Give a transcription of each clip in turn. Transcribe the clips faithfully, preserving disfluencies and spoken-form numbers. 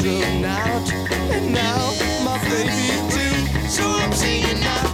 run out, and now my baby too. So I'm singing now.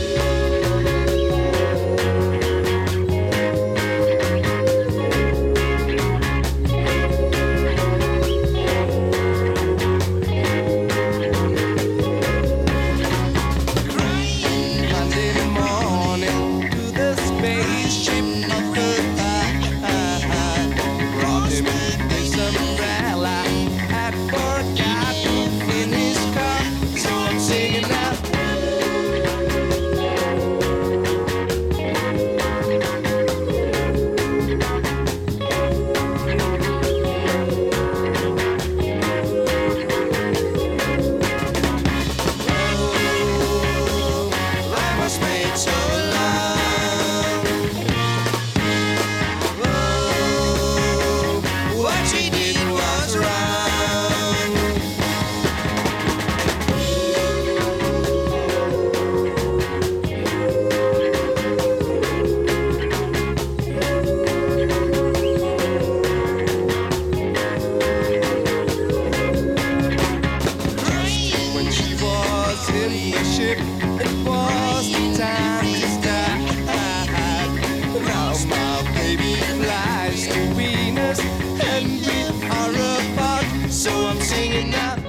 It was the time to start. Now my baby flies to Venus, and we are apart. So I'm singing now.